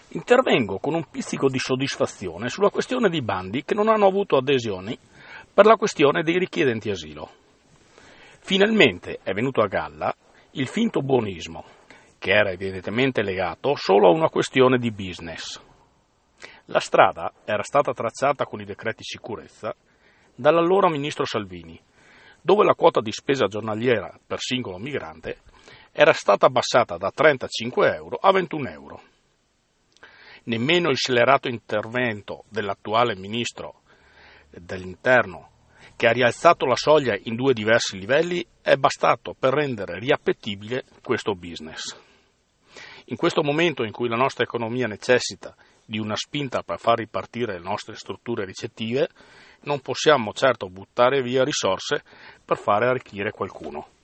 Intervengo con un pizzico di soddisfazione sulla questione di bandi che non hanno avuto adesioni per la questione dei richiedenti asilo. Finalmente è venuto a galla il finto buonismo, che era evidentemente legato solo a una questione di business. La strada era stata tracciata con i decreti sicurezza dall'allora ministro Salvini, dove la quota di spesa giornaliera per singolo migrante era stata abbassata da 35 euro a 21 euro. Nemmeno il scellerato intervento dell'attuale ministro dell'Interno, che ha rialzato la soglia in 2 diversi livelli, è bastato per rendere riappetibile questo business. In questo momento in cui la nostra economia necessita di una spinta per far ripartire le nostre strutture ricettive, non possiamo certo buttare via risorse per fare arricchire qualcuno.